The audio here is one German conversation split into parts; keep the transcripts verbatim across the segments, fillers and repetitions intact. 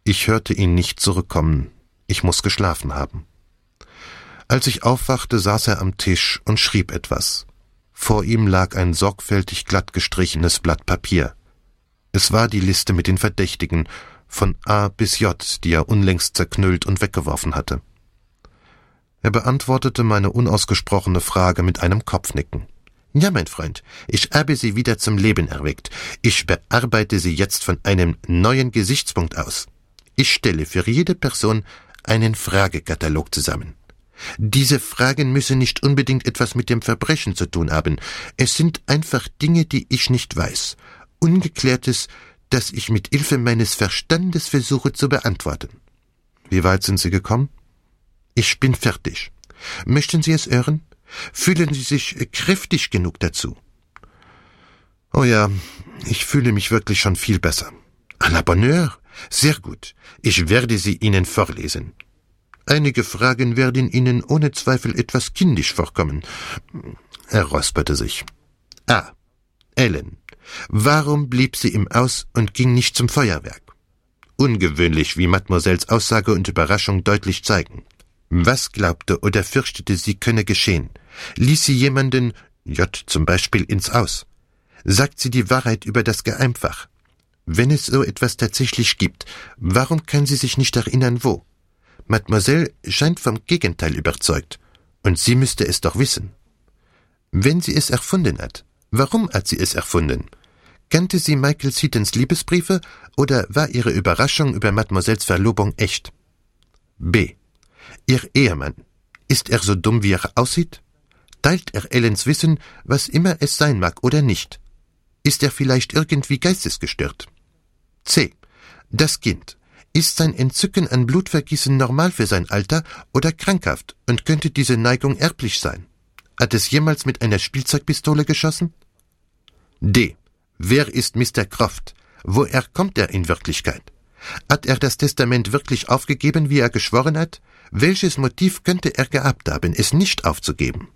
Ich hörte ihn nicht zurückkommen. Ich muß geschlafen haben. Als ich aufwachte, saß er am Tisch und schrieb etwas. Vor ihm lag ein sorgfältig glatt gestrichenes Blatt Papier. Es war die Liste mit den Verdächtigen, von A bis J, die er unlängst zerknüllt und weggeworfen hatte. Er beantwortete meine unausgesprochene Frage mit einem Kopfnicken. »Ja, mein Freund, ich habe Sie wieder zum Leben erweckt. Ich bearbeite Sie jetzt von einem neuen Gesichtspunkt aus. Ich stelle für jede Person einen Fragekatalog zusammen. Diese Fragen müssen nicht unbedingt etwas mit dem Verbrechen zu tun haben. Es sind einfach Dinge, die ich nicht weiß. Ungeklärtes, das ich mit Hilfe meines Verstandes versuche zu beantworten.« »Wie weit sind Sie gekommen?« »Ich bin fertig. Möchten Sie es hören? Fühlen Sie sich kräftig genug dazu?« »Oh ja, ich fühle mich wirklich schon viel besser.« »À la bonne heure. Sehr gut. Ich werde sie Ihnen vorlesen. Einige Fragen werden Ihnen ohne Zweifel etwas kindisch vorkommen.« Er räusperte sich. »A. Ellen. Warum blieb sie im Haus und ging nicht zum Feuerwerk? Ungewöhnlich, wie Mademoiselles Aussage und Überraschung deutlich zeigen. Was glaubte oder fürchtete sie könne geschehen? Ließ sie jemanden, J zum Beispiel, ins Haus? Sagt sie die Wahrheit über das Geheimfach? Wenn es so etwas tatsächlich gibt, warum kann sie sich nicht erinnern, wo? Mademoiselle scheint vom Gegenteil überzeugt, und sie müsste es doch wissen. Wenn sie es erfunden hat, warum hat sie es erfunden? Kannte sie Michael Seatons Liebesbriefe, oder war ihre Überraschung über Mademoiselles Verlobung echt? B. Ihr Ehemann, ist er so dumm, wie er aussieht? Teilt er Ellens Wissen, was immer es sein mag, oder nicht? Ist er vielleicht irgendwie geistesgestört? C. Das Kind. Ist sein Entzücken an Blutvergießen normal für sein Alter oder krankhaft und könnte diese Neigung erblich sein? Hat es jemals mit einer Spielzeugpistole geschossen? D. Wer ist Mister Croft? Woher kommt er in Wirklichkeit? Hat er das Testament wirklich aufgegeben, wie er geschworen hat? Welches Motiv könnte er gehabt haben, es nicht aufzugeben?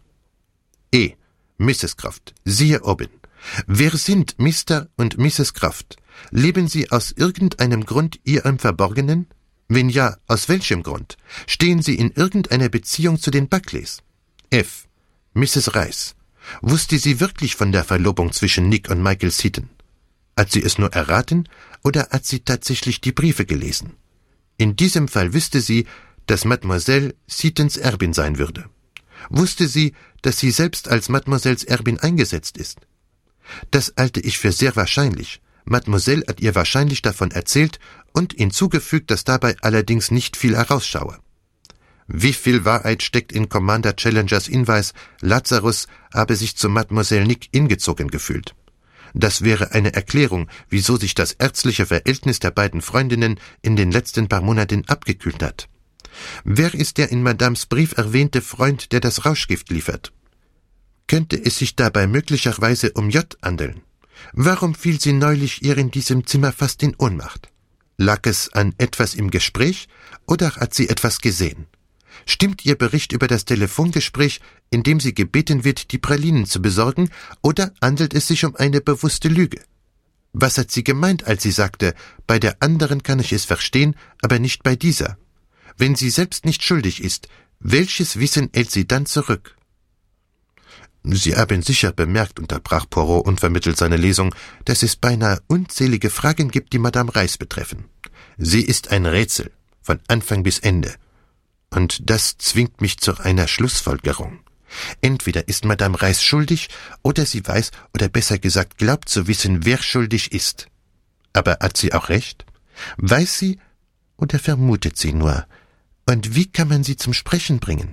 E. Misses Croft. Siehe oben. Wer sind Mister und Misses Croft? Leben sie aus irgendeinem Grund ihr im Verborgenen? Wenn ja, aus welchem Grund? Stehen sie in irgendeiner Beziehung zu den Buckleys? F. Misses Rice. Wusste sie wirklich von der Verlobung zwischen Nick und Michael Seaton? Hat sie es nur erraten, oder hat sie tatsächlich die Briefe gelesen? In diesem Fall wüsste sie, dass Mademoiselle Seatons Erbin sein würde. Wusste sie, dass sie selbst als Mademoiselles Erbin eingesetzt ist? Das halte ich für sehr wahrscheinlich. Mademoiselle hat ihr wahrscheinlich davon erzählt und hinzugefügt, dass dabei allerdings nicht viel herausschaue. Wie viel Wahrheit steckt in Commander Challengers Hinweis, Lazarus habe sich zu Mademoiselle Nick hingezogen gefühlt? Das wäre eine Erklärung, wieso sich das ärztliche Verhältnis der beiden Freundinnen in den letzten paar Monaten abgekühlt hat. Wer ist der in Madames Brief erwähnte Freund, der das Rauschgift liefert? Könnte es sich dabei möglicherweise um J handeln? Warum fiel sie neulich ihr in diesem Zimmer fast in Ohnmacht? Lag es an etwas im Gespräch, oder hat sie etwas gesehen? Stimmt ihr Bericht über das Telefongespräch, in dem sie gebeten wird, die Pralinen zu besorgen, oder handelt es sich um eine bewusste Lüge? Was hat sie gemeint, als sie sagte, bei der anderen kann ich es verstehen, aber nicht bei dieser? Wenn sie selbst nicht schuldig ist, welches Wissen hält sie dann zurück? Sie haben sicher bemerkt, unterbrach Poirot unvermittelt seine Lesung, dass es beinahe unzählige Fragen gibt, die Madame Rice betreffen. Sie ist ein Rätsel, von Anfang bis Ende. Und das zwingt mich zu einer Schlussfolgerung. Entweder ist Madame Rice schuldig, oder sie weiß, oder besser gesagt glaubt zu wissen, wer schuldig ist. Aber hat sie auch recht? Weiß sie, oder vermutet sie nur? Und wie kann man sie zum Sprechen bringen?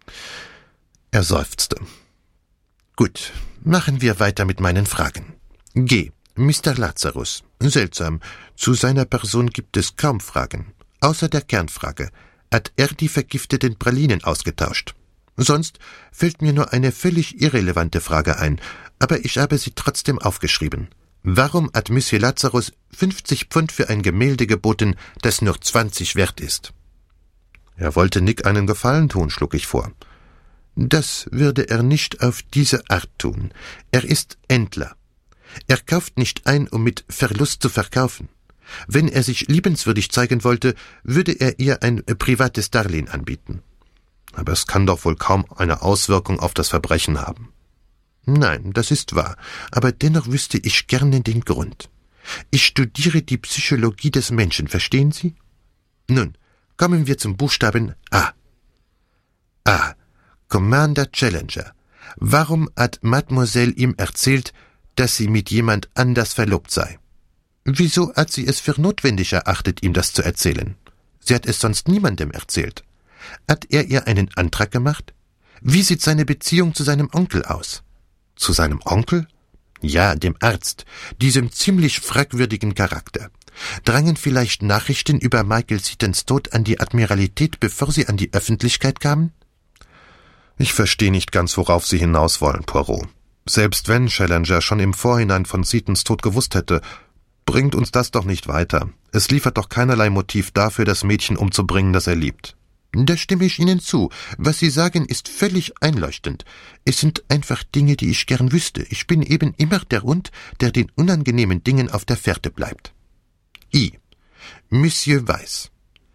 Er seufzte. Gut, machen wir weiter mit meinen Fragen. G. Mister Lazarus. Seltsam, zu seiner Person gibt es kaum Fragen. Außer der Kernfrage. Hat er die vergifteten Pralinen ausgetauscht? Sonst fällt mir nur eine völlig irrelevante Frage ein, aber ich habe sie trotzdem aufgeschrieben. Warum hat Monsieur Lazarus fünfzig Pfund für ein Gemälde geboten, das nur zwanzig wert ist? Er wollte Nick einen Gefallen tun, schlug ich vor. Das würde er nicht auf diese Art tun. Er ist Händler. Er kauft nicht ein, um mit Verlust zu verkaufen. Wenn er sich liebenswürdig zeigen wollte, würde er ihr ein privates Darlehen anbieten. Aber es kann doch wohl kaum eine Auswirkung auf das Verbrechen haben. Nein, das ist wahr, aber dennoch wüsste ich gerne den Grund. Ich studiere die Psychologie des Menschen, verstehen Sie? Nun, kommen wir zum Buchstaben A. A. Commander Challenger. Warum hat Mademoiselle ihm erzählt, dass sie mit jemand anders verlobt sei? Wieso hat sie es für notwendig erachtet, ihm das zu erzählen? Sie hat es sonst niemandem erzählt. Hat er ihr einen Antrag gemacht? Wie sieht seine Beziehung zu seinem Onkel aus? Zu seinem Onkel? Ja, dem Arzt, diesem ziemlich fragwürdigen Charakter. Drangen vielleicht Nachrichten über Michael Seatons Tod an die Admiralität, bevor sie an die Öffentlichkeit kamen? Ich verstehe nicht ganz, worauf Sie hinaus wollen, Poirot. Selbst wenn Challenger schon im Vorhinein von Seatons Tod gewusst hätte, bringt uns das doch nicht weiter. Es liefert doch keinerlei Motiv dafür, das Mädchen umzubringen, das er liebt. Da stimme ich Ihnen zu. Was Sie sagen, ist völlig einleuchtend. Es sind einfach Dinge, die ich gern wüsste. Ich bin eben immer der Hund, der den unangenehmen Dingen auf der Fährte bleibt. I. Monsieur Weiss.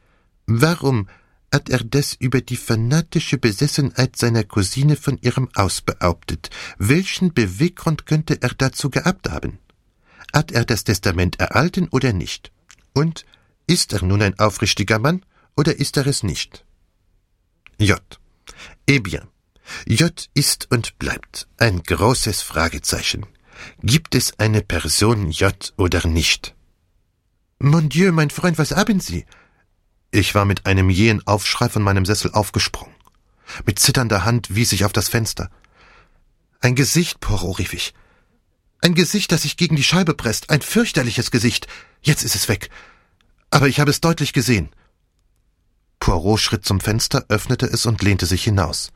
Warum hat er das über die fanatische Besessenheit seiner Cousine von ihrem Aus behauptet? Welchen Beweggrund könnte er dazu gehabt haben? Hat er das Testament erhalten oder nicht? Und ist er nun ein aufrichtiger Mann oder ist er es nicht? J. Eh bien, J ist und bleibt ein großes Fragezeichen. Gibt es eine Person J oder nicht? Mon Dieu, mein Freund, was haben Sie? Ich war mit einem jähen Aufschrei von meinem Sessel aufgesprungen. Mit zitternder Hand wies ich auf das Fenster. Ein Gesicht, Poirot, rief ich. Ein Gesicht, das sich gegen die Scheibe presst. Ein fürchterliches Gesicht. Jetzt ist es weg. Aber ich habe es deutlich gesehen. Poirot schritt zum Fenster, öffnete es und lehnte sich hinaus.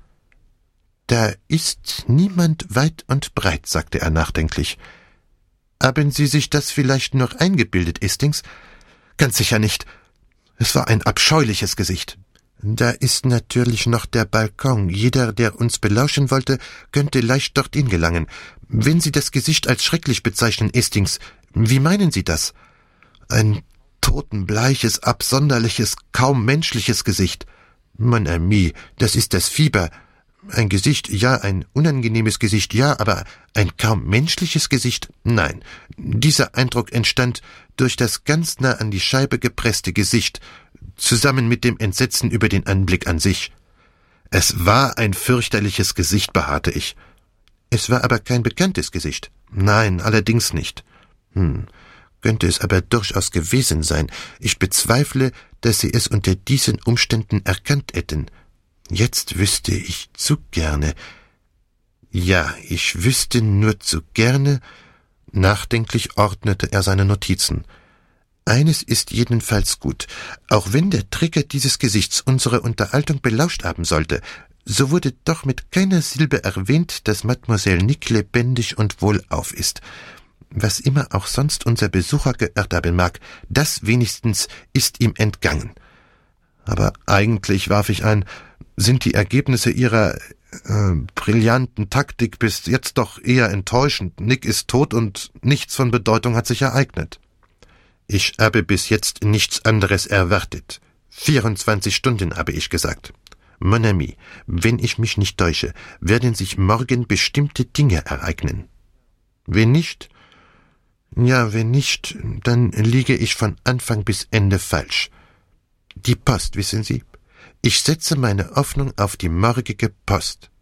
»Da ist niemand weit und breit«, sagte er nachdenklich. »Haben Sie sich das vielleicht nur eingebildet, Hastings?« »Ganz sicher nicht. Es war ein abscheuliches Gesicht.« »Da ist natürlich noch der Balkon. Jeder, der uns belauschen wollte, könnte leicht dorthin gelangen. Wenn Sie das Gesicht als schrecklich bezeichnen, Hastings, wie meinen Sie das?« »Ein totenbleiches, absonderliches, kaum menschliches Gesicht. Mon ami, das ist das Fieber. Ein Gesicht, ja, ein unangenehmes Gesicht, ja, aber ein kaum menschliches Gesicht, nein. Dieser Eindruck entstand durch das ganz nah an die Scheibe gepresste Gesicht, zusammen mit dem Entsetzen über den Anblick an sich. Es war ein fürchterliches Gesicht, beharrte ich. Es war aber kein bekanntes Gesicht. Nein, allerdings nicht. Hm, könnte es aber durchaus gewesen sein. Ich bezweifle, dass Sie es unter diesen Umständen erkannt hätten. Jetzt wüsste ich zu gerne. Ja, ich wüsste nur zu gerne. Nachdenklich ordnete er seine Notizen. Eines ist jedenfalls gut. Auch wenn der Träger dieses Gesichts unsere Unterhaltung belauscht haben sollte, so wurde doch mit keiner Silbe erwähnt, dass Mademoiselle Nick lebendig und wohlauf ist. Was immer auch sonst unser Besucher geirrt haben mag, das wenigstens ist ihm entgangen. Aber eigentlich, warf ich ein, sind die Ergebnisse Ihrer äh, brillanten Taktik bis jetzt doch eher enttäuschend. Nick ist tot und nichts von Bedeutung hat sich ereignet. Ich habe bis jetzt nichts anderes erwartet. vierundzwanzig Stunden, habe ich gesagt. Mon ami, wenn ich mich nicht täusche, werden sich morgen bestimmte Dinge ereignen. Wenn nicht? Ja, wenn nicht, dann liege ich von Anfang bis Ende falsch. Die Post, wissen Sie? Ich setze meine Hoffnung auf die morgige Post.